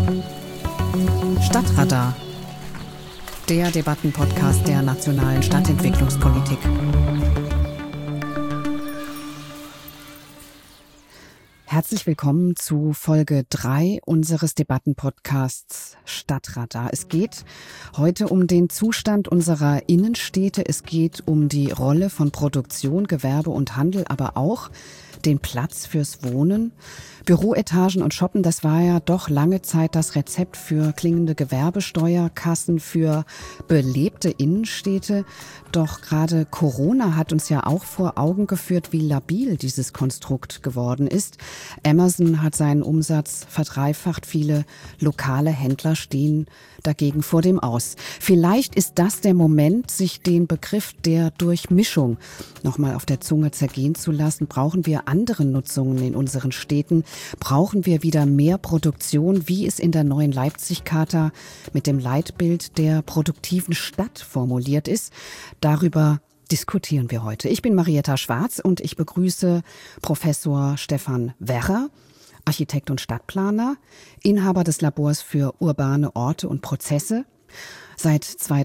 Stadtradar, der Debattenpodcast der nationalen Stadtentwicklungspolitik. Herzlich willkommen zu Folge 3 unseres Debattenpodcasts Stadtradar. Es geht heute um den Zustand unserer Innenstädte. Es geht um die Rolle von Produktion, Gewerbe und Handel, aber auch den Platz fürs Wohnen. Büroetagen und Shoppen, das war ja doch lange Zeit das Rezept für klingende Gewerbesteuerkassen, für belebte Innenstädte. Doch gerade Corona hat uns ja auch vor Augen geführt, wie labil dieses Konstrukt geworden ist. Amazon hat seinen Umsatz verdreifacht. Viele lokale Händler stehen dagegen vor dem Aus. Vielleicht ist das der Moment, sich den Begriff der Durchmischung nochmal auf der Zunge zergehen zu lassen. Brauchen wir andere Nutzungen in unseren Städten? Brauchen wir wieder mehr Produktion, wie es in der neuen Leipzig-Charta mit dem Leitbild der produktiven Stadt formuliert ist? Darüber diskutieren wir heute. Ich bin Marietta Schwarz und ich begrüße Professor Stefan Werrer, Architekt und Stadtplaner, Inhaber des Labors für urbane Orte und Prozesse. Seit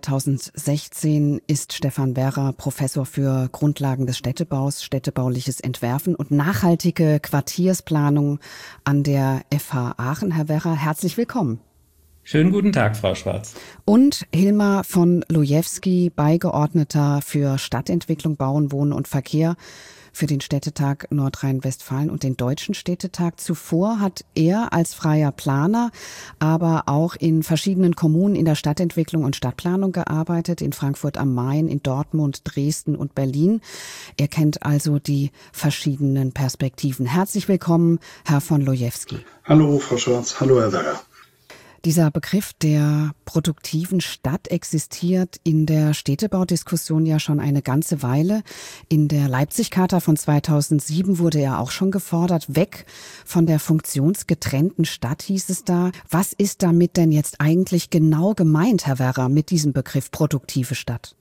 2016 ist Stefan Werrer Professor für Grundlagen des Städtebaus, städtebauliches Entwerfen und nachhaltige Quartiersplanung an der FH Aachen. Herr Werrer, herzlich willkommen. Schönen guten Tag, Frau Schwarz. Und Hilmar von Lojewski, Beigeordneter für Stadtentwicklung, Bauen, Wohnen und Verkehr für den Städtetag Nordrhein-Westfalen und den Deutschen Städtetag. Zuvor hat er als freier Planer, aber auch in verschiedenen Kommunen in der Stadtentwicklung und Stadtplanung gearbeitet, in Frankfurt am Main, in Dortmund, Dresden und Berlin. Er kennt also die verschiedenen Perspektiven. Herzlich willkommen, Herr von Lojewski. Hallo, Frau Schwarz. Hallo, Herr Werrer. Dieser Begriff der produktiven Stadt existiert in der Städtebaudiskussion ja schon eine ganze Weile. In der Leipzig-Charta von 2007 wurde er auch schon gefordert. Weg von der funktionsgetrennten Stadt, hieß es da. Was ist damit denn jetzt eigentlich genau gemeint, Herr Werrer, mit diesem Begriff produktive Stadt?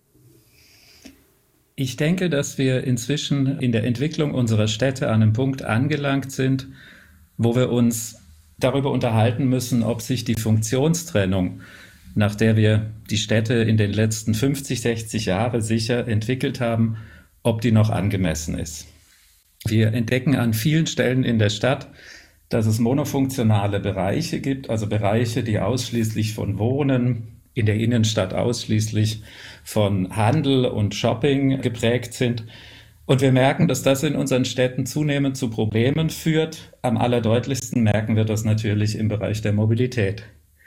Ich denke, dass wir inzwischen in der Entwicklung unserer Städte an einem Punkt angelangt sind, wo wir uns darüber unterhalten müssen, ob sich die Funktionstrennung, nach der wir die Städte in den letzten 50, 60 Jahren sicher entwickelt haben, ob die noch angemessen ist. Wir entdecken an vielen Stellen in der Stadt, dass es monofunktionale Bereiche gibt, also Bereiche, die ausschließlich von Wohnen, in der Innenstadt ausschließlich von Handel und Shopping geprägt sind. Und wir merken, dass das in unseren Städten zunehmend zu Problemen führt. Am allerdeutlichsten merken wir das natürlich im Bereich der Mobilität.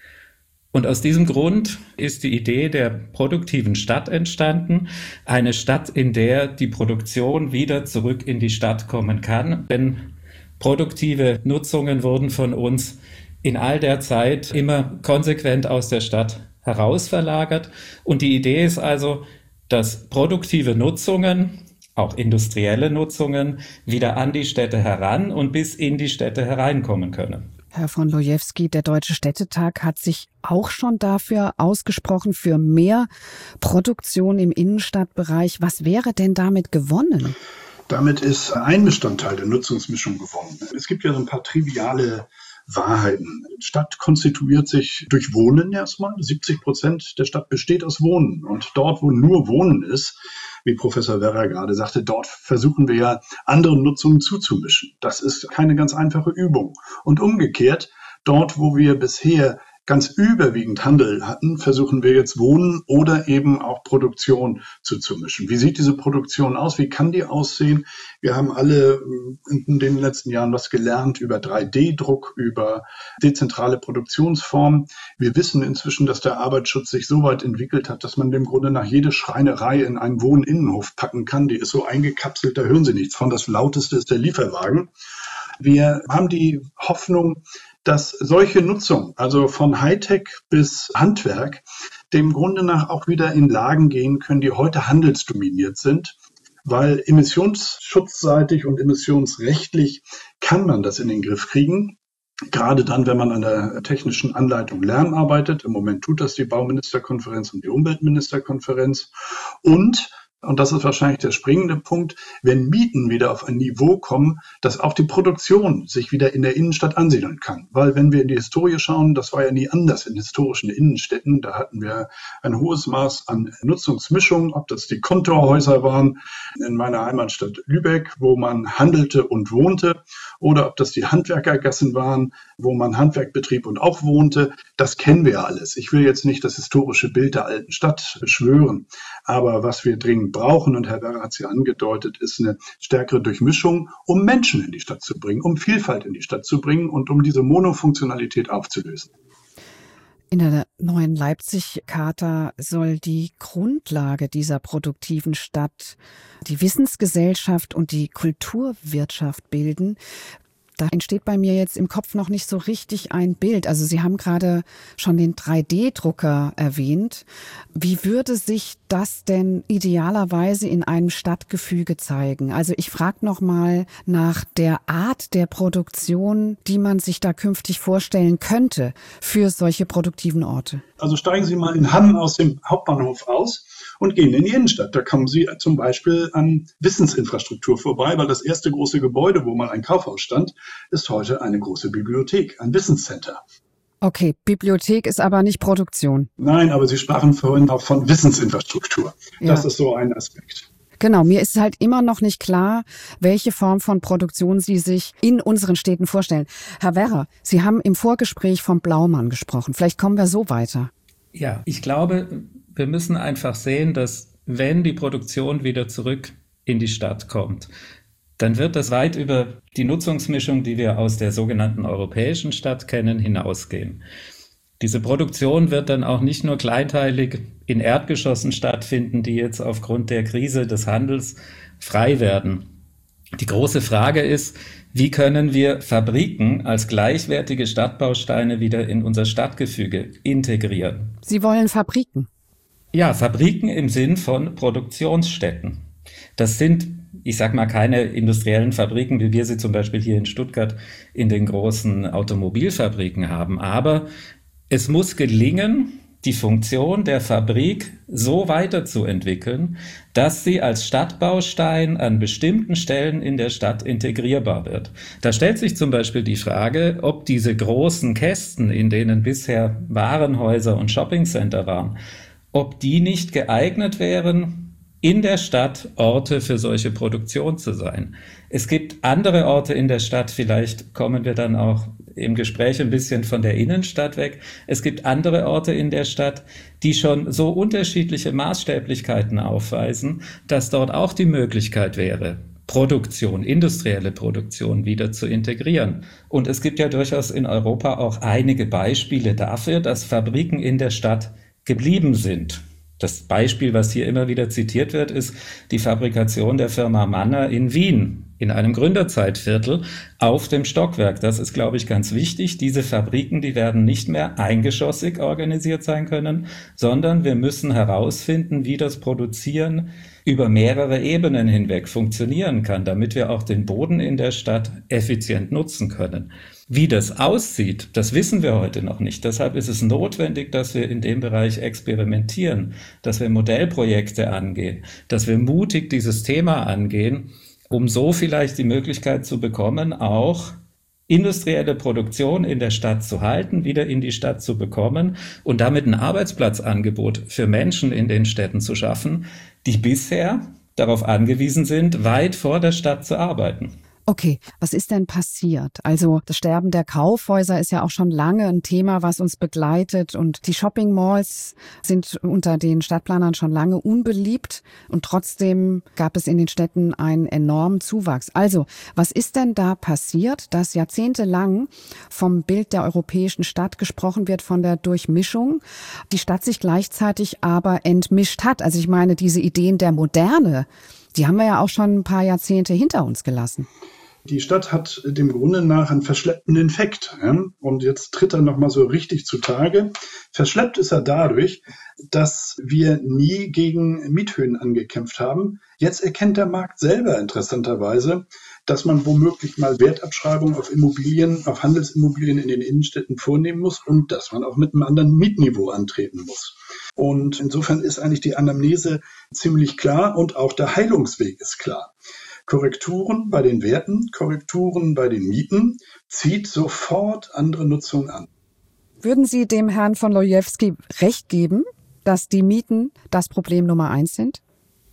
Und aus diesem Grund ist die Idee der produktiven Stadt entstanden. Eine Stadt, in der die Produktion wieder zurück in die Stadt kommen kann. Denn produktive Nutzungen wurden von uns in all der Zeit immer konsequent aus der Stadt herausverlagert. Und die Idee ist also, dass produktive Nutzungen, auch industrielle Nutzungen, wieder an die Städte heran und bis in die Städte hereinkommen können. Herr von Lojewski, der Deutsche Städtetag hat sich auch schon dafür ausgesprochen, für mehr Produktion im Innenstadtbereich. Was wäre denn damit gewonnen? Damit ist ein Bestandteil der Nutzungsmischung gewonnen. Es gibt ja so ein paar triviale Wahrheiten. Die Stadt konstituiert sich durch Wohnen erstmal. 70% der Stadt besteht aus Wohnen. Und dort, wo nur Wohnen ist, wie Professor Werrer gerade sagte, dort versuchen wir ja, andere Nutzungen zuzumischen. Das ist keine ganz einfache Übung. Und umgekehrt, dort, wo wir bisher ganz überwiegend Handel hatten, versuchen wir jetzt Wohnen oder eben auch Produktion zuzumischen. Wie sieht diese Produktion aus? Wie kann die aussehen? Wir haben alle in den letzten Jahren was gelernt über 3D-Druck, über dezentrale Produktionsformen. Wir wissen inzwischen, dass der Arbeitsschutz sich so weit entwickelt hat, dass man dem Grunde nach jede Schreinerei in einen Wohninnenhof packen kann. Die ist so eingekapselt, da hören Sie nichts von. Das Lauteste ist der Lieferwagen. Wir haben die Hoffnung, dass solche Nutzung, also von Hightech bis Handwerk, dem Grunde nach auch wieder in Lagen gehen können, die heute handelsdominiert sind, weil emissionsschutzseitig und emissionsrechtlich kann man das in den Griff kriegen. Gerade dann, wenn man an der technischen Anleitung Lärm arbeitet. Im Moment tut das die Bauministerkonferenz und die Umweltministerkonferenz. Und Und das ist wahrscheinlich der springende Punkt, wenn Mieten wieder auf ein Niveau kommen, dass auch die Produktion sich wieder in der Innenstadt ansiedeln kann. Weil wenn wir in die Historie schauen, das war ja nie anders in historischen Innenstädten. Da hatten wir ein hohes Maß an Nutzungsmischung, ob das die Kontorhäuser waren in meiner Heimatstadt Lübeck, wo man handelte und wohnte, oder ob das die Handwerkergassen waren, wo man Handwerk betrieb und auch wohnte. Das kennen wir alles. Ich will jetzt nicht das historische Bild der alten Stadt beschwören, aber was wir dringend brauchen, und Herr Werra hat es ja angedeutet, ist eine stärkere Durchmischung, um Menschen in die Stadt zu bringen, um Vielfalt in die Stadt zu bringen und um diese Monofunktionalität aufzulösen. In der neuen Leipzig-Charta soll die Grundlage dieser produktiven Stadt die Wissensgesellschaft und die Kulturwirtschaft bilden. Da entsteht bei mir jetzt im Kopf noch nicht so richtig ein Bild. Also Sie haben gerade schon den 3D-Drucker erwähnt. Wie würde sich das denn idealerweise in einem Stadtgefüge zeigen? Also ich frage noch mal nach der Art der Produktion, die man sich da künftig vorstellen könnte für solche produktiven Orte. Also steigen Sie mal in Hamm aus dem Hauptbahnhof aus und gehen in die Innenstadt. Da kommen Sie zum Beispiel an Wissensinfrastruktur vorbei, weil das erste große Gebäude, wo mal ein Kaufhaus stand, ist heute eine große Bibliothek, ein Wissenscenter. Okay, Bibliothek ist aber nicht Produktion. Nein, aber Sie sprachen vorhin auch von Wissensinfrastruktur. Das ist so ein Aspekt. Genau, mir ist halt immer noch nicht klar, welche Form von Produktion Sie sich in unseren Städten vorstellen. Herr Werra, Sie haben im Vorgespräch vom Blaumann gesprochen. Vielleicht kommen wir so weiter. Ja, ich glaube, wir müssen einfach sehen, dass wenn die Produktion wieder zurück in die Stadt kommt, dann wird das weit über die Nutzungsmischung, die wir aus der sogenannten europäischen Stadt kennen, hinausgehen. Diese Produktion wird dann auch nicht nur kleinteilig in Erdgeschossen stattfinden, die jetzt aufgrund der Krise des Handels frei werden. Die große Frage ist, wie können wir Fabriken als gleichwertige Stadtbausteine wieder in unser Stadtgefüge integrieren? Sie wollen Fabriken? Ja, Fabriken im Sinn von Produktionsstätten. Das sind, ich sag mal, keine industriellen Fabriken, wie wir sie zum Beispiel hier in Stuttgart in den großen Automobilfabriken haben. Aber es muss gelingen, die Funktion der Fabrik so weiterzuentwickeln, dass sie als Stadtbaustein an bestimmten Stellen in der Stadt integrierbar wird. Da stellt sich zum Beispiel die Frage, ob diese großen Kästen, in denen bisher Warenhäuser und Shoppingcenter waren, ob die nicht geeignet wären, in der Stadt Orte für solche Produktion zu sein. Es gibt andere Orte in der Stadt, vielleicht kommen wir dann auch im Gespräch ein bisschen von der Innenstadt weg. Es gibt andere Orte in der Stadt, die schon so unterschiedliche Maßstäblichkeiten aufweisen, dass dort auch die Möglichkeit wäre, Produktion, industrielle Produktion wieder zu integrieren. Und es gibt ja durchaus in Europa auch einige Beispiele dafür, dass Fabriken in der Stadt geblieben sind. Das Beispiel, was hier immer wieder zitiert wird, ist die Fabrikation der Firma Manner in Wien, in einem Gründerzeitviertel auf dem Stockwerk. Das ist, glaube ich, ganz wichtig. Diese Fabriken, die werden nicht mehr eingeschossig organisiert sein können, sondern wir müssen herausfinden, wie das Produzieren über mehrere Ebenen hinweg funktionieren kann, damit wir auch den Boden in der Stadt effizient nutzen können. Wie das aussieht, das wissen wir heute noch nicht. Deshalb ist es notwendig, dass wir in dem Bereich experimentieren, dass wir Modellprojekte angehen, dass wir mutig dieses Thema angehen, um so vielleicht die Möglichkeit zu bekommen, auch industrielle Produktion in der Stadt zu halten, wieder in die Stadt zu bekommen und damit ein Arbeitsplatzangebot für Menschen in den Städten zu schaffen, die bisher darauf angewiesen sind, weit vor der Stadt zu arbeiten. Okay, was ist denn passiert? Also das Sterben der Kaufhäuser ist ja auch schon lange ein Thema, was uns begleitet, und die Shopping-Malls sind unter den Stadtplanern schon lange unbeliebt, und trotzdem gab es in den Städten einen enormen Zuwachs. Also, was ist denn da passiert, dass jahrzehntelang vom Bild der europäischen Stadt gesprochen wird, von der Durchmischung, die Stadt sich gleichzeitig aber entmischt hat? Also ich meine, diese Ideen der Moderne, die haben wir ja auch schon ein paar Jahrzehnte hinter uns gelassen. Die Stadt hat dem Grunde nach einen verschleppenden Effekt. Ja? Und jetzt tritt er nochmal so richtig zutage. Verschleppt ist er dadurch, dass wir nie gegen Miethöhen angekämpft haben. Jetzt erkennt der Markt selber interessanterweise, dass man womöglich mal Wertabschreibungen auf Immobilien, auf Handelsimmobilien in den Innenstädten vornehmen muss und dass man auch mit einem anderen Mietniveau antreten muss. Und insofern ist eigentlich die Anamnese ziemlich klar und auch der Heilungsweg ist klar. Korrekturen bei den Werten, Korrekturen bei den Mieten zieht sofort andere Nutzung an. Würden Sie dem Herrn von Lojewski recht geben, dass die Mieten das Problem Nummer 1 sind?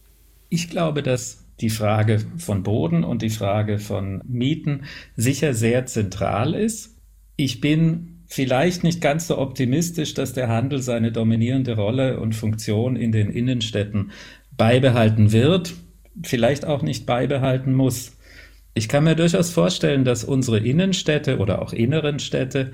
Ich glaube, dass die Frage von Boden und die Frage von Mieten sicher sehr zentral ist. Ich bin vielleicht nicht ganz so optimistisch, dass der Handel seine dominierende Rolle und Funktion in den Innenstädten beibehalten wird, vielleicht auch nicht beibehalten muss. Ich kann mir durchaus vorstellen, dass unsere Innenstädte oder auch inneren Städte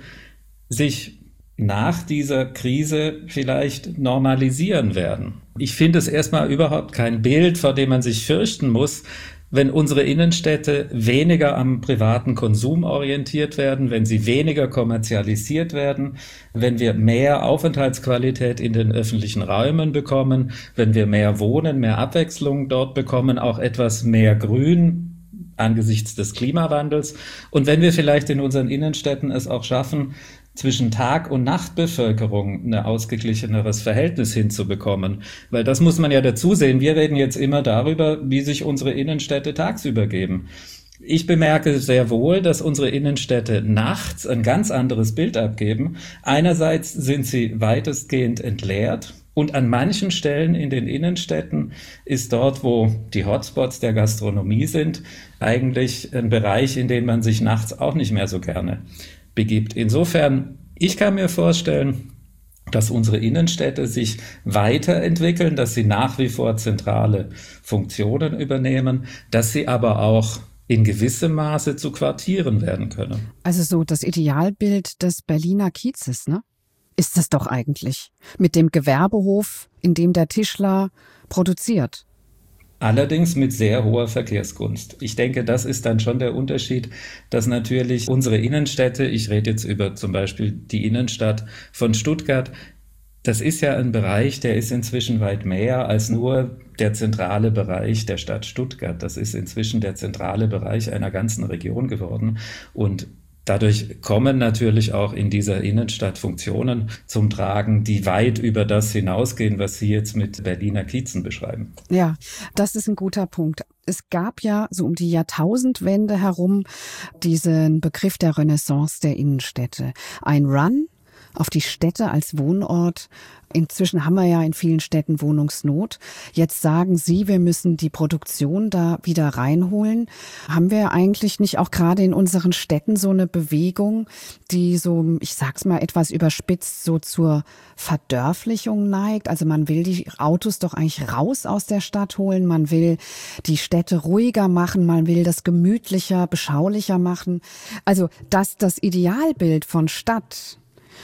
sich nach dieser Krise vielleicht normalisieren werden. Ich finde es erstmal überhaupt kein Bild, vor dem man sich fürchten muss, wenn unsere Innenstädte weniger am privaten Konsum orientiert werden, wenn sie weniger kommerzialisiert werden, wenn wir mehr Aufenthaltsqualität in den öffentlichen Räumen bekommen, wenn wir mehr Wohnen, mehr Abwechslung dort bekommen, auch etwas mehr Grün angesichts des Klimawandels. Und wenn wir vielleicht in unseren Innenstädten es auch schaffen, zwischen Tag- und Nachtbevölkerung ein ausgeglicheneres Verhältnis hinzubekommen. Weil das muss man ja dazu sehen. Wir reden jetzt immer darüber, wie sich unsere Innenstädte tagsüber geben. Ich bemerke sehr wohl, dass unsere Innenstädte nachts ein ganz anderes Bild abgeben. Einerseits sind sie weitestgehend entleert. Und an manchen Stellen in den Innenstädten ist dort, wo die Hotspots der Gastronomie sind, eigentlich ein Bereich, in den man sich nachts auch nicht mehr so gerne begibt. Insofern, ich kann mir vorstellen, dass unsere Innenstädte sich weiterentwickeln, dass sie nach wie vor zentrale Funktionen übernehmen, dass sie aber auch in gewissem Maße zu Quartieren werden können. Also so das Idealbild des Berliner Kiezes, ne? Ist es doch eigentlich. Mit dem Gewerbehof, in dem der Tischler produziert. Allerdings mit sehr hoher Verkehrsgunst. Ich denke, das ist dann schon der Unterschied, dass natürlich unsere Innenstädte, ich rede jetzt über zum Beispiel die Innenstadt von Stuttgart, das ist ja ein Bereich, der ist inzwischen weit mehr als nur der zentrale Bereich der Stadt Stuttgart. Das ist inzwischen der zentrale Bereich einer ganzen Region geworden und dadurch kommen natürlich auch in dieser Innenstadt Funktionen zum Tragen, die weit über das hinausgehen, was Sie jetzt mit Berliner Kiezen beschreiben. Ja, das ist ein guter Punkt. Es gab ja so um die Jahrtausendwende herum diesen Begriff der Renaissance der Innenstädte. Ein Run auf die Städte als Wohnort. Inzwischen haben wir ja in vielen Städten Wohnungsnot. Jetzt sagen Sie, wir müssen die Produktion da wieder reinholen. Haben wir eigentlich nicht auch gerade in unseren Städten so eine Bewegung, die so, ich sag's mal etwas überspitzt, so zur Verdörflichung neigt? Also man will die Autos doch eigentlich raus aus der Stadt holen. Man will die Städte ruhiger machen. Man will das gemütlicher, beschaulicher machen. Also, dass das Idealbild von Stadt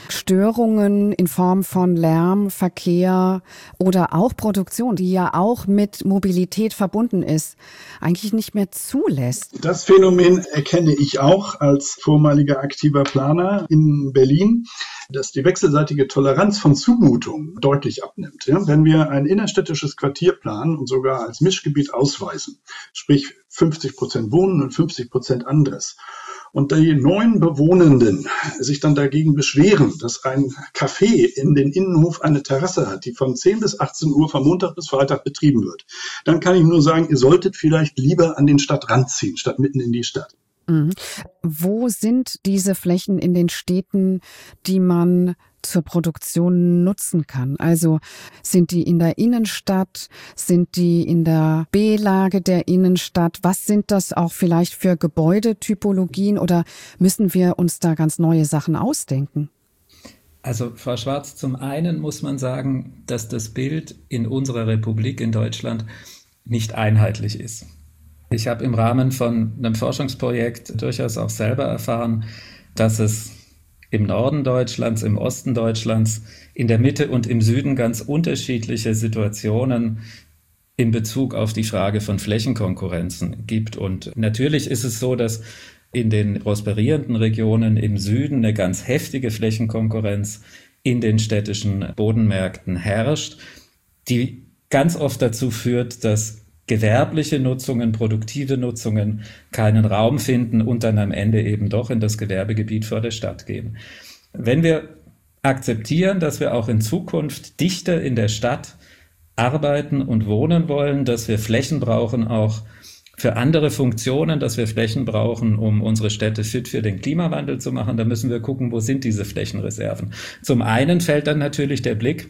Störungen in Form von Lärm, Verkehr oder auch Produktion, die ja auch mit Mobilität verbunden ist, eigentlich nicht mehr zulässt. Das Phänomen erkenne ich auch als vormaliger aktiver Planer in Berlin, dass die wechselseitige Toleranz von Zumutungen deutlich abnimmt. Ja, wenn wir ein innerstädtisches Quartier planen und sogar als Mischgebiet ausweisen, sprich 50% Wohnen und 50% anderes, und die neuen Bewohnenden sich dann dagegen beschweren, dass ein Café in den Innenhof eine Terrasse hat, die von 10 bis 18 Uhr von Montag bis Freitag betrieben wird, dann kann ich nur sagen, ihr solltet vielleicht lieber an den Stadtrand ziehen, statt mitten in die Stadt. Mhm. Wo sind diese Flächen in den Städten, die man zur Produktion nutzen kann? Also sind die in der Innenstadt, sind die in der B-Lage der Innenstadt? Was sind das auch vielleicht für Gebäudetypologien oder müssen wir uns da ganz neue Sachen ausdenken? Also Frau Schwarz, zum einen muss man sagen, dass das Bild in unserer Republik in Deutschland nicht einheitlich ist. Ich habe im Rahmen von einem Forschungsprojekt durchaus auch selber erfahren, dass es im Norden Deutschlands, im Osten Deutschlands, in der Mitte und im Süden ganz unterschiedliche Situationen in Bezug auf die Frage von Flächenkonkurrenzen gibt. Und natürlich ist es so, dass in den prosperierenden Regionen im Süden eine ganz heftige Flächenkonkurrenz in den städtischen Bodenmärkten herrscht, die ganz oft dazu führt, dass gewerbliche Nutzungen, produktive Nutzungen keinen Raum finden und dann am Ende eben doch in das Gewerbegebiet vor der Stadt gehen. Wenn wir akzeptieren, dass wir auch in Zukunft dichter in der Stadt arbeiten und wohnen wollen, dass wir Flächen brauchen auch für andere Funktionen, dass wir Flächen brauchen, um unsere Städte fit für den Klimawandel zu machen, dann müssen wir gucken, wo sind diese Flächenreserven. Zum einen fällt dann natürlich der Blick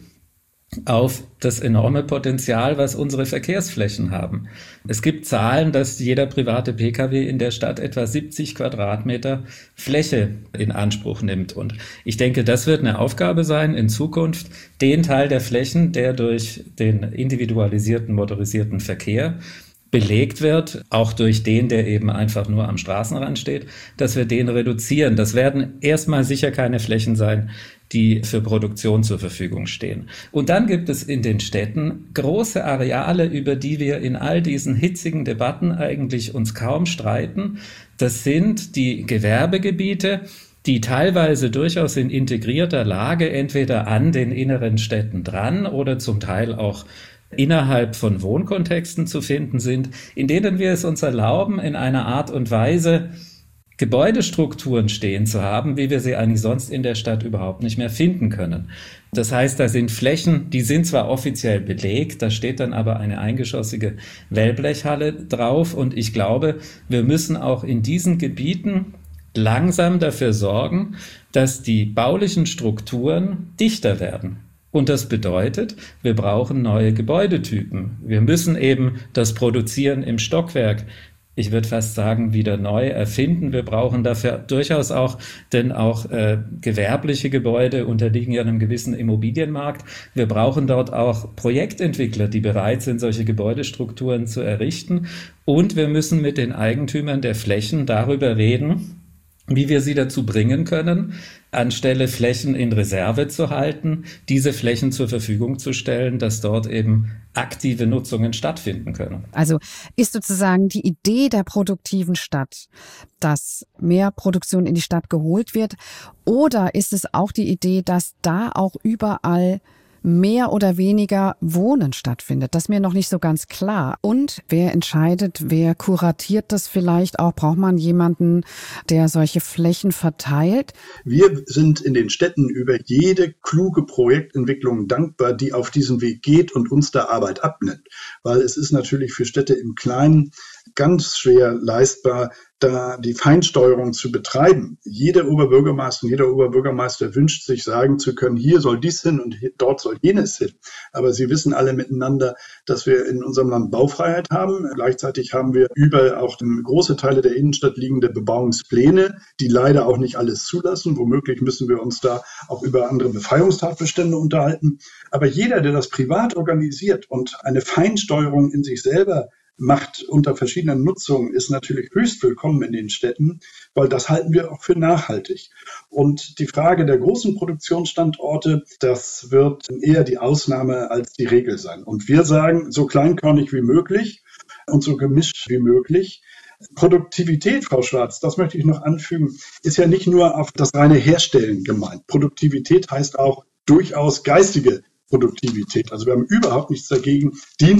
auf das enorme Potenzial, was unsere Verkehrsflächen haben. Es gibt Zahlen, dass jeder private Pkw in der Stadt etwa 70 Quadratmeter Fläche in Anspruch nimmt. Und ich denke, das wird eine Aufgabe sein, in Zukunft den Teil der Flächen, der durch den individualisierten motorisierten Verkehr belegt wird, auch durch den, der eben einfach nur am Straßenrand steht, dass wir den reduzieren. Das werden erstmal sicher keine Flächen sein, die für Produktion zur Verfügung stehen. Und dann gibt es in den Städten große Areale, über die wir in all diesen hitzigen Debatten eigentlich uns kaum streiten. Das sind die Gewerbegebiete, die teilweise durchaus in integrierter Lage entweder an den inneren Städten dran oder zum Teil auch innerhalb von Wohnkontexten zu finden sind, in denen wir es uns erlauben, in einer Art und Weise Gebäudestrukturen stehen zu haben, wie wir sie eigentlich sonst in der Stadt überhaupt nicht mehr finden können. Das heißt, da sind Flächen, die sind zwar offiziell belegt, da steht dann aber eine eingeschossige Wellblechhalle drauf und ich glaube, wir müssen auch in diesen Gebieten langsam dafür sorgen, dass die baulichen Strukturen dichter werden. Und das bedeutet, wir brauchen neue Gebäudetypen. Wir müssen eben das Produzieren im Stockwerk, ich würde fast sagen, wieder neu erfinden. Wir brauchen dafür durchaus auch, denn auch gewerbliche Gebäude unterliegen ja einem gewissen Immobilienmarkt. Wir brauchen dort auch Projektentwickler, die bereit sind, solche Gebäudestrukturen zu errichten. Und wir müssen mit den Eigentümern der Flächen darüber reden, wie wir sie dazu bringen können, anstelle Flächen in Reserve zu halten, diese Flächen zur Verfügung zu stellen, dass dort eben aktive Nutzungen stattfinden können. Also ist sozusagen die Idee der produktiven Stadt, dass mehr Produktion in die Stadt geholt wird, oder ist es auch die Idee, dass da auch überall mehr oder weniger Wohnen stattfindet? Das ist mir noch nicht so ganz klar. Und wer entscheidet, wer kuratiert das vielleicht auch? Braucht man jemanden, der solche Flächen verteilt? Wir sind in den Städten über jede kluge Projektentwicklung dankbar, die auf diesen Weg geht und uns da Arbeit abnimmt. Weil es ist natürlich für Städte im Kleinen ganz schwer leistbar, da die Feinsteuerung zu betreiben. Jede Oberbürgermeisterin, jeder Oberbürgermeister wünscht sich sagen zu können, hier soll dies hin und dort soll jenes hin. Aber sie wissen alle miteinander, dass wir in unserem Land Baufreiheit haben. Gleichzeitig haben wir über auch große Teile der Innenstadt liegende Bebauungspläne, die leider auch nicht alles zulassen. Womöglich müssen wir uns da auch über andere Befreiungstatbestände unterhalten. Aber jeder, der das privat organisiert und eine Feinsteuerung in sich selber macht unter verschiedenen Nutzungen, ist natürlich höchst willkommen in den Städten, weil das halten wir auch für nachhaltig. Und die Frage der großen Produktionsstandorte, das wird eher die Ausnahme als die Regel sein. Und wir sagen, so kleinkörnig wie möglich und so gemischt wie möglich. Produktivität, Frau Schwarz, das möchte ich noch anfügen, ist ja nicht nur auf das reine Herstellen gemeint. Produktivität heißt auch durchaus geistige Produktivität. Also wir haben überhaupt nichts dagegen,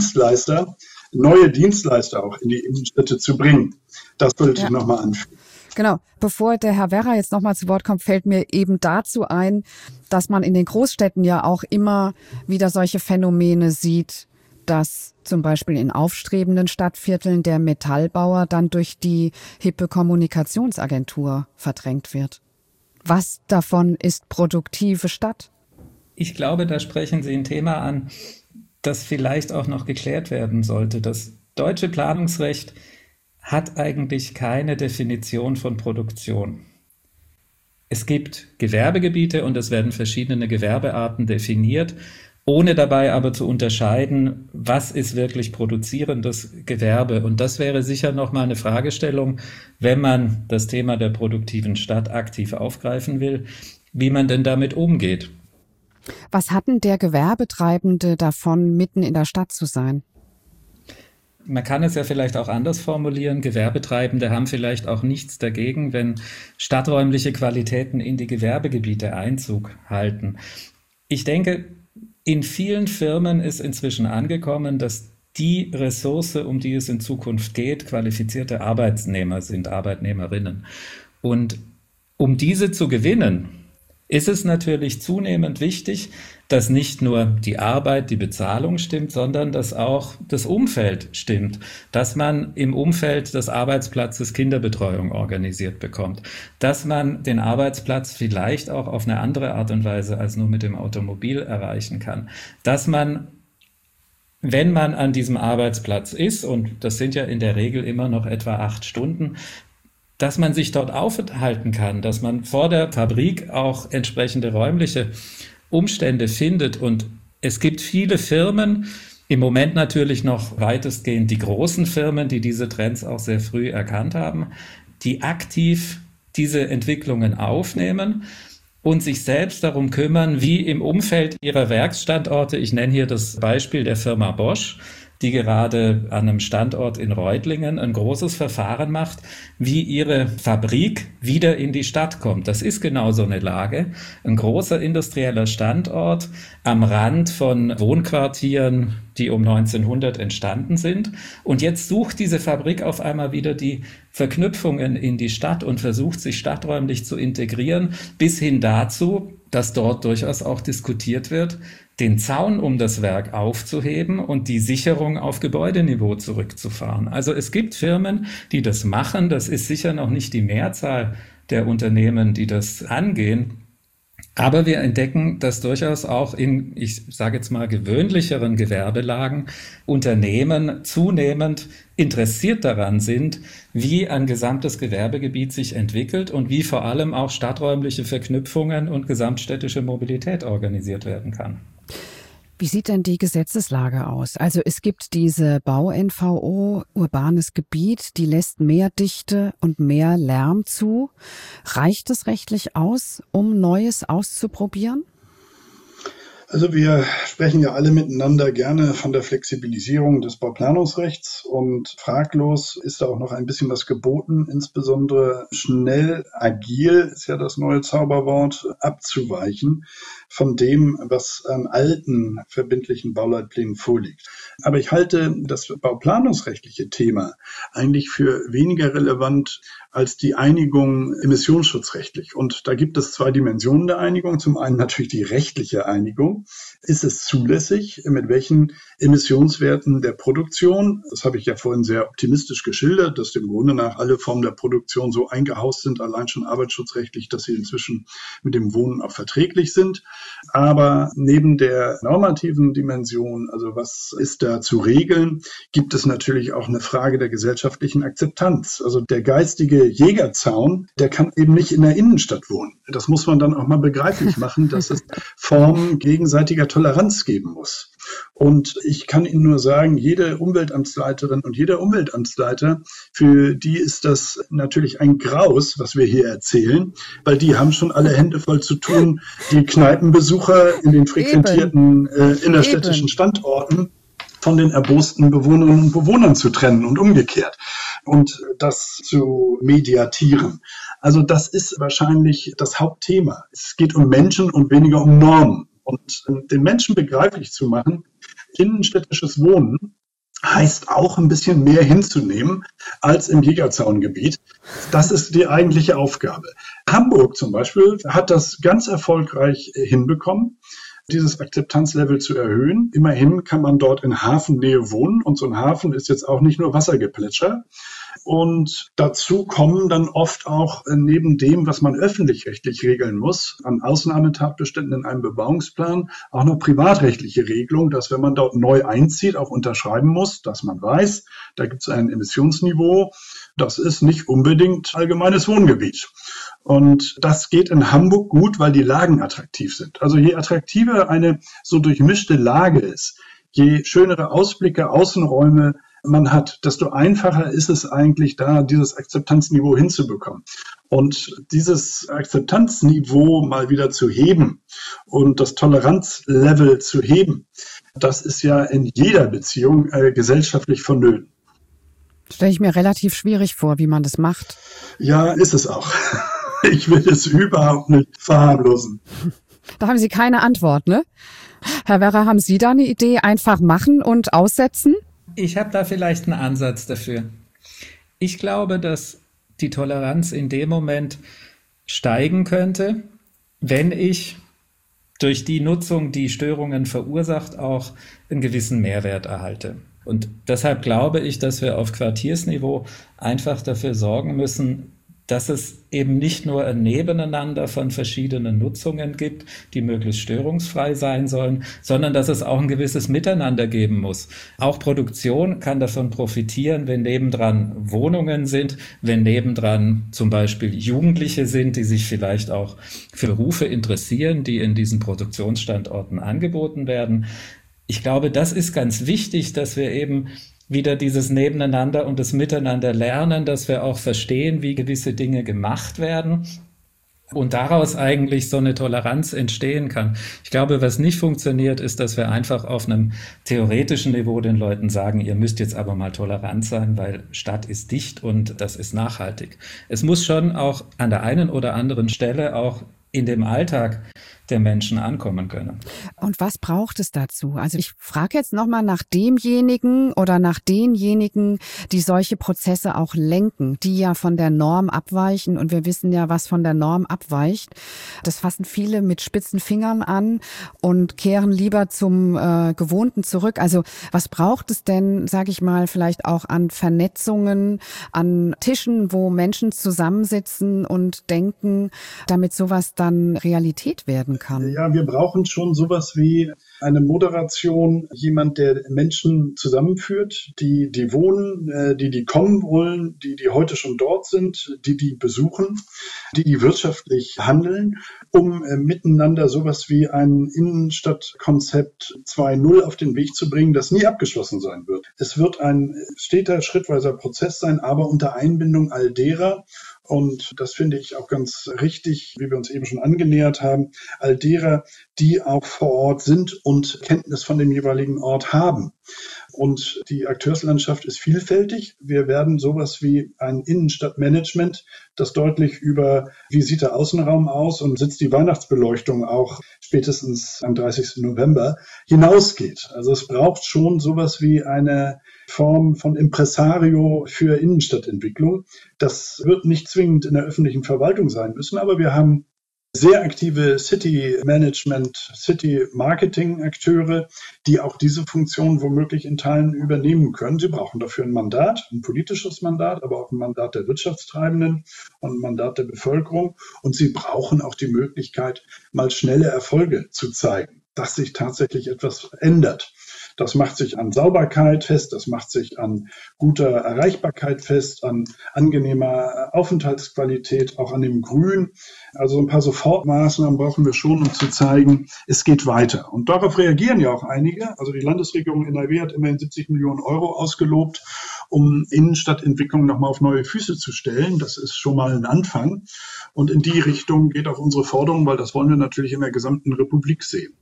neue Dienstleister auch in die Innenstädte zu bringen. Das wollte ich nochmal anfügen. Genau. Bevor der Herr Werra jetzt nochmal zu Wort kommt, fällt mir eben dazu ein, dass man in den Großstädten ja auch immer wieder solche Phänomene sieht, dass zum Beispiel in aufstrebenden Stadtvierteln der Metallbauer dann durch die hippe Kommunikationsagentur verdrängt wird. Was davon ist produktive Stadt? Ich glaube, da sprechen Sie ein Thema an, das vielleicht auch noch geklärt werden sollte. Das deutsche Planungsrecht hat eigentlich keine Definition von Produktion. Es gibt Gewerbegebiete und es werden verschiedene Gewerbearten definiert, ohne dabei aber zu unterscheiden, was ist wirklich produzierendes Gewerbe. Und das wäre sicher nochmal eine Fragestellung, wenn man das Thema der produktiven Stadt aktiv aufgreifen will, wie man denn damit umgeht. Was hat denn der Gewerbetreibende davon, mitten in der Stadt zu sein? Man kann es ja vielleicht auch anders formulieren. Gewerbetreibende haben vielleicht auch nichts dagegen, wenn stadträumliche Qualitäten in die Gewerbegebiete Einzug halten. Ich denke, in vielen Firmen ist inzwischen angekommen, dass die Ressource, um die es in Zukunft geht, qualifizierte Arbeitnehmer sind, Arbeitnehmerinnen. Und um diese zu gewinnen, ist es natürlich zunehmend wichtig, dass nicht nur die Arbeit, die Bezahlung stimmt, sondern dass auch das Umfeld stimmt, dass man im Umfeld des Arbeitsplatzes Kinderbetreuung organisiert bekommt, dass man den Arbeitsplatz vielleicht auch auf eine andere Art und Weise als nur mit dem Automobil erreichen kann, dass man, wenn man an diesem Arbeitsplatz ist, und das sind ja in der Regel immer noch etwa 8 Stunden, dass man sich dort aufhalten kann, dass man vor der Fabrik auch entsprechende räumliche Umstände findet. Und es gibt viele Firmen, im Moment natürlich noch weitestgehend die großen Firmen, die diese Trends auch sehr früh erkannt haben, die aktiv diese Entwicklungen aufnehmen und sich selbst darum kümmern, wie im Umfeld ihrer Werksstandorte, ich nenne hier das Beispiel der Firma Bosch, die gerade an einem Standort in Reutlingen ein großes Verfahren macht, wie ihre Fabrik wieder in die Stadt kommt. Das ist genau so eine Lage. Ein großer industrieller Standort am Rand von Wohnquartieren, die um 1900 entstanden sind. Und jetzt sucht diese Fabrik auf einmal wieder die Verknüpfungen in die Stadt und versucht, sich stadträumlich zu integrieren, bis hin dazu, dass dort durchaus auch diskutiert wird, den Zaun um das Werk aufzuheben und die Sicherung auf Gebäudeniveau zurückzufahren. Also es gibt Firmen, die das machen. Das ist sicher noch nicht die Mehrzahl der Unternehmen, die das angehen. Aber wir entdecken, dass durchaus auch in, ich sage jetzt mal, gewöhnlicheren Gewerbelagen Unternehmen zunehmend interessiert daran sind, wie ein gesamtes Gewerbegebiet sich entwickelt und wie vor allem auch stadträumliche Verknüpfungen und gesamtstädtische Mobilität organisiert werden kann. Wie sieht denn die Gesetzeslage aus? Also es gibt diese Bau-NVO, urbanes Gebiet, die lässt mehr Dichte und mehr Lärm zu. Reicht es rechtlich aus, um Neues auszuprobieren? Also wir sprechen ja alle miteinander gerne von der Flexibilisierung des Bauplanungsrechts und fraglos ist da auch noch ein bisschen was geboten, insbesondere schnell, agil ist ja das neue Zauberwort, abzuweichen von dem, was an alten verbindlichen Bauleitplänen vorliegt. Aber ich halte das bauplanungsrechtliche Thema eigentlich für weniger relevant als die Einigung emissionsschutzrechtlich. Und da gibt es 2 Dimensionen der Einigung. Zum einen natürlich die rechtliche Einigung. Ist es zulässig, mit welchen Emissionswerten der Produktion, das habe ich ja vorhin sehr optimistisch geschildert, dass dem Grunde nach alle Formen der Produktion so eingehaust sind, allein schon arbeitsschutzrechtlich, dass sie inzwischen mit dem Wohnen auch verträglich sind. Aber neben der normativen Dimension, also was ist da zu regeln, gibt es natürlich auch eine Frage der gesellschaftlichen Akzeptanz. Also der geistige Jägerzaun, der kann eben nicht in der Innenstadt wohnen. Das muss man dann auch mal begreiflich machen, dass es Formen gegenseitiger Toleranz geben muss. Und ich kann Ihnen nur sagen, jede Umweltamtsleiterin und jeder Umweltamtsleiter, für die ist das natürlich ein Graus, was wir hier erzählen, weil die haben schon alle Hände voll zu tun, die Kneipenbesucher in den frequentierten innerstädtischen Standorten von den erbosten Bewohnerinnen und Bewohnern zu trennen und umgekehrt und das zu mediatieren. Also das ist wahrscheinlich das Hauptthema. Es geht um Menschen und weniger um Normen. Und den Menschen begreiflich zu machen, innenstädtisches Wohnen heißt auch ein bisschen mehr hinzunehmen als im Jägerzaungebiet. Das ist die eigentliche Aufgabe. Hamburg zum Beispiel hat das ganz erfolgreich hinbekommen, dieses Akzeptanzlevel zu erhöhen. Immerhin kann man dort in Hafennähe wohnen und so ein Hafen ist jetzt auch nicht nur Wassergeplätscher. Und dazu kommen dann oft auch neben dem, was man öffentlich-rechtlich regeln muss, an Ausnahmetatbeständen in einem Bebauungsplan, auch noch privatrechtliche Regelungen, dass wenn man dort neu einzieht, auch unterschreiben muss, dass man weiß, da gibt es ein Emissionsniveau, das ist nicht unbedingt allgemeines Wohngebiet. Und das geht in Hamburg gut, weil die Lagen attraktiv sind. Also je attraktiver eine so durchmischte Lage ist, je schönere Ausblicke, Außenräume man hat, desto einfacher ist es eigentlich da, dieses Akzeptanzniveau hinzubekommen. Und dieses Akzeptanzniveau mal wieder zu heben und das Toleranzlevel zu heben, das ist ja in jeder Beziehung gesellschaftlich vonnöten. Stelle ich mir relativ schwierig vor, wie man das macht. Ja, ist es auch. Ich will es überhaupt nicht verharmlosen. Da haben Sie keine Antwort, ne? Herr Werra, haben Sie da eine Idee? Einfach machen und aussetzen? Ich habe da vielleicht einen Ansatz dafür. Ich glaube, dass die Toleranz in dem Moment steigen könnte, wenn ich durch die Nutzung, die Störungen verursacht, auch einen gewissen Mehrwert erhalte. Und deshalb glaube ich, dass wir auf Quartiersniveau einfach dafür sorgen müssen, dass es eben nicht nur ein Nebeneinander von verschiedenen Nutzungen gibt, die möglichst störungsfrei sein sollen, sondern dass es auch ein gewisses Miteinander geben muss. Auch Produktion kann davon profitieren, wenn nebendran Wohnungen sind, wenn nebendran zum Beispiel Jugendliche sind, die sich vielleicht auch für Berufe interessieren, die in diesen Produktionsstandorten angeboten werden. Ich glaube, das ist ganz wichtig, dass wir eben wieder dieses Nebeneinander und das Miteinander lernen, dass wir auch verstehen, wie gewisse Dinge gemacht werden und daraus eigentlich so eine Toleranz entstehen kann. Ich glaube, was nicht funktioniert, ist, dass wir einfach auf einem theoretischen Niveau den Leuten sagen, ihr müsst jetzt aber mal tolerant sein, weil Stadt ist dicht und das ist nachhaltig. Es muss schon auch an der einen oder anderen Stelle auch in dem Alltag der Menschen ankommen können. Und was braucht es dazu? Also ich frage jetzt nochmal nach demjenigen oder nach denjenigen, die solche Prozesse auch lenken, die ja von der Norm abweichen. Und wir wissen ja, was von der Norm abweicht. Das fassen viele mit spitzen Fingern an und kehren lieber zum Gewohnten zurück. Also was braucht es denn, sage ich mal, vielleicht auch an Vernetzungen, an Tischen, wo Menschen zusammensitzen und denken, damit sowas dann Realität werden kann? Ja, wir brauchen schon sowas wie eine Moderation, jemand, der Menschen zusammenführt, die wohnen, die kommen wollen, die heute schon dort sind, die besuchen, die wirtschaftlich handeln, um miteinander sowas wie ein Innenstadtkonzept 2.0 auf den Weg zu bringen, das nie abgeschlossen sein wird. Es wird ein steter, schrittweiser Prozess sein, aber unter Einbindung all derer, und das finde ich auch ganz richtig, wie wir uns eben schon angenähert haben, all derer, die auch vor Ort sind und Kenntnis von dem jeweiligen Ort haben. Und die Akteurslandschaft ist vielfältig. Wir werden sowas wie ein Innenstadtmanagement, das deutlich über, wie sieht der Außenraum aus und sitzt die Weihnachtsbeleuchtung auch spätestens am 30. November, hinausgeht. Also es braucht schon sowas wie eine Form von Impresario für Innenstadtentwicklung. Das wird nicht zwingend in der öffentlichen Verwaltung sein müssen, aber wir haben sehr aktive City-Management, City-Marketing-Akteure, die auch diese Funktion womöglich in Teilen übernehmen können. Sie brauchen dafür ein Mandat, ein politisches Mandat, aber auch ein Mandat der Wirtschaftstreibenden und ein Mandat der Bevölkerung. Und sie brauchen auch die Möglichkeit, mal schnelle Erfolge zu zeigen, dass sich tatsächlich etwas ändert. Das macht sich an Sauberkeit fest, das macht sich an guter Erreichbarkeit fest, an angenehmer Aufenthaltsqualität, auch an dem Grün. Also ein paar Sofortmaßnahmen brauchen wir schon, um zu zeigen, es geht weiter. Und darauf reagieren ja auch einige. Also die Landesregierung NRW hat immerhin 70 Millionen Euro ausgelobt, um Innenstadtentwicklung nochmal auf neue Füße zu stellen. Das ist schon mal ein Anfang. Und in die Richtung geht auch unsere Forderung, weil das wollen wir natürlich in der gesamten Republik sehen.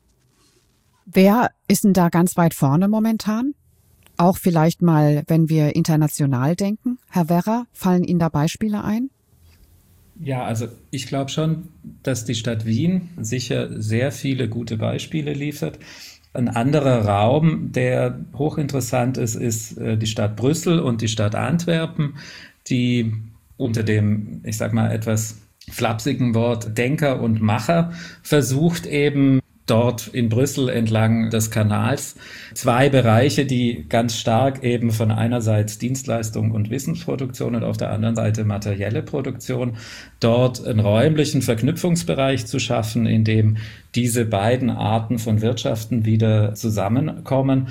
Wer ist denn da ganz weit vorne momentan? Auch vielleicht mal, wenn wir international denken. Herr Werra, fallen Ihnen da Beispiele ein? Ja, also ich glaube schon, dass die Stadt Wien sicher sehr viele gute Beispiele liefert. Ein anderer Raum, der hochinteressant ist, ist die Stadt Brüssel und die Stadt Antwerpen, die unter dem, ich sag mal, etwas flapsigen Wort Denker und Macher versucht eben dort in Brüssel entlang des Kanals zwei Bereiche, die ganz stark eben von einerseits Dienstleistung und Wissensproduktion und auf der anderen Seite materielle Produktion, dort einen räumlichen Verknüpfungsbereich zu schaffen, in dem diese beiden Arten von Wirtschaften wieder zusammenkommen.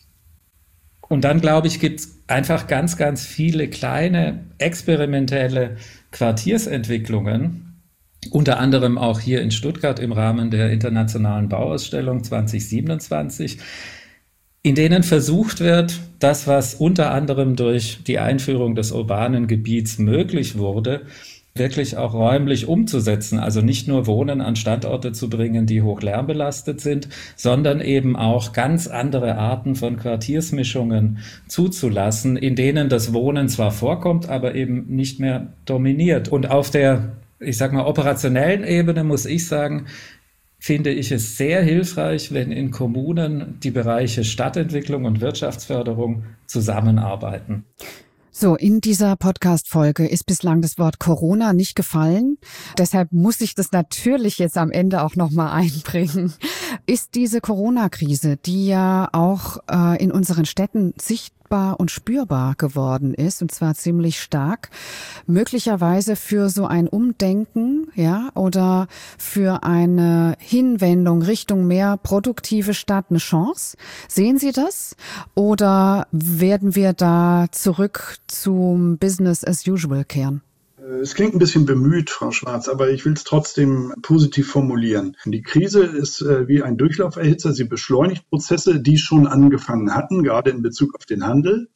Und dann, glaube ich, gibt es einfach ganz, ganz viele kleine experimentelle Quartiersentwicklungen, unter anderem auch hier in Stuttgart im Rahmen der Internationalen Bauausstellung 2027, in denen versucht wird, das, was unter anderem durch die Einführung des urbanen Gebiets möglich wurde, wirklich auch räumlich umzusetzen. Also nicht nur Wohnen an Standorte zu bringen, die hoch lärmbelastet sind, sondern eben auch ganz andere Arten von Quartiersmischungen zuzulassen, in denen das Wohnen zwar vorkommt, aber eben nicht mehr dominiert. Und auf der, ich sag mal, operationellen Ebene muss ich sagen, finde ich es sehr hilfreich, wenn in Kommunen die Bereiche Stadtentwicklung und Wirtschaftsförderung zusammenarbeiten. So, in dieser Podcast-Folge ist bislang das Wort Corona nicht gefallen. Deshalb muss ich das natürlich jetzt am Ende auch nochmal einbringen. Ist diese Corona-Krise, die ja auch in unseren Städten sichtbar und spürbar geworden ist, und zwar ziemlich stark, möglicherweise für so ein Umdenken, ja, oder für eine Hinwendung Richtung mehr produktive Stadt eine Chance? Sehen Sie das? Oder werden wir da zurück zum Business as usual kehren? Es klingt ein bisschen bemüht, Frau Schwarz, aber ich will es trotzdem positiv formulieren. Die Krise ist wie ein Durchlauferhitzer. Sie beschleunigt Prozesse, die schon angefangen hatten, gerade in Bezug auf den Handel.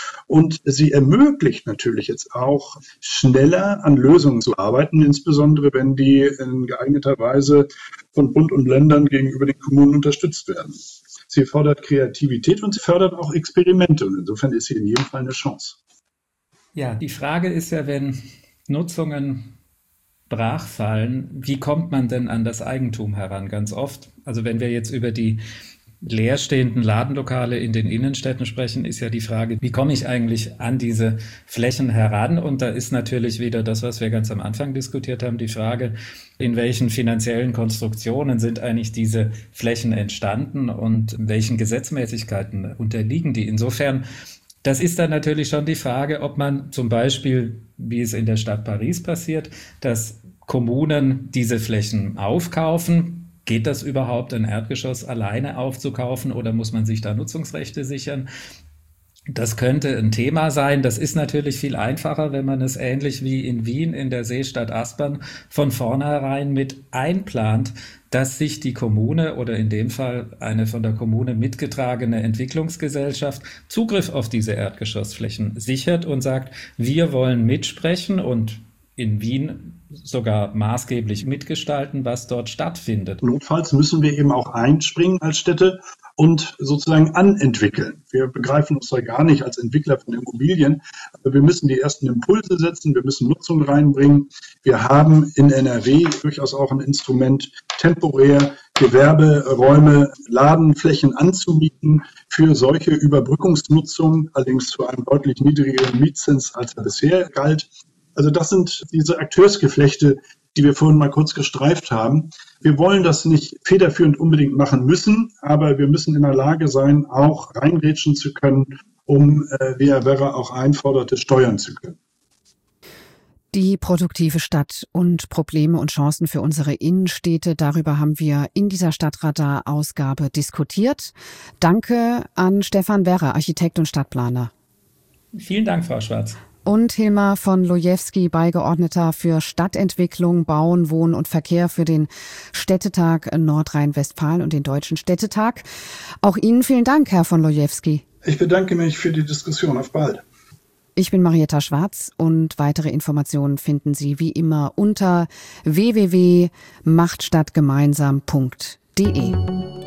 Und sie ermöglicht natürlich jetzt auch, schneller an Lösungen zu arbeiten, insbesondere wenn die in geeigneter Weise von Bund und Ländern gegenüber den Kommunen unterstützt werden. Sie fördert Kreativität und sie fördert auch Experimente. Und insofern ist sie in jedem Fall eine Chance. Ja, die Frage ist ja, wenn Nutzungen brachfallen, wie kommt man denn an das Eigentum heran? Ganz oft, also wenn wir jetzt über die leerstehenden Ladenlokale in den Innenstädten sprechen, ist ja die Frage, wie komme ich eigentlich an diese Flächen heran? Und da ist natürlich wieder das, was wir ganz am Anfang diskutiert haben, die Frage, in welchen finanziellen Konstruktionen sind eigentlich diese Flächen entstanden und welchen Gesetzmäßigkeiten unterliegen die? Insofern, das ist dann natürlich schon die Frage, ob man zum Beispiel, wie es in der Stadt Paris passiert, dass Kommunen diese Flächen aufkaufen. Geht das überhaupt, ein Erdgeschoss alleine aufzukaufen oder muss man sich da Nutzungsrechte sichern? Das könnte ein Thema sein. Das ist natürlich viel einfacher, wenn man es ähnlich wie in Wien in der Seestadt Aspern von vornherein mit einplant, dass sich die Kommune oder in dem Fall eine von der Kommune mitgetragene Entwicklungsgesellschaft Zugriff auf diese Erdgeschossflächen sichert und sagt, wir wollen mitsprechen und in Wien sogar maßgeblich mitgestalten, was dort stattfindet. Notfalls müssen wir eben auch einspringen als Städte und sozusagen anentwickeln. Wir begreifen uns da gar nicht als Entwickler von Immobilien, aber wir müssen die ersten Impulse setzen, wir müssen Nutzung reinbringen. Wir haben in NRW durchaus auch ein Instrument, temporär Gewerberäume, Ladenflächen anzumieten für solche Überbrückungsnutzung, allerdings zu einem deutlich niedrigeren Mietzins, als er bisher galt. Also das sind diese Akteursgeflechte, die wir vorhin mal kurz gestreift haben. Wir wollen das nicht federführend unbedingt machen müssen, aber wir müssen in der Lage sein, auch reingrätschen zu können, um, wie Herr Werra auch einforderte, steuern zu können. Die produktive Stadt und Probleme und Chancen für unsere Innenstädte, darüber haben wir in dieser Stadtradar-Ausgabe diskutiert. Danke an Stefan Werra, Architekt und Stadtplaner. Vielen Dank, Frau Schwarz. Und Hilmar von Lojewski, Beigeordneter für Stadtentwicklung, Bauen, Wohnen und Verkehr für den Städtetag Nordrhein-Westfalen und den Deutschen Städtetag. Auch Ihnen vielen Dank, Herr von Lojewski. Ich bedanke mich für die Diskussion. Auf bald. Ich bin Marietta Schwarz und weitere Informationen finden Sie wie immer unter www.machtstadtgemeinsam.de.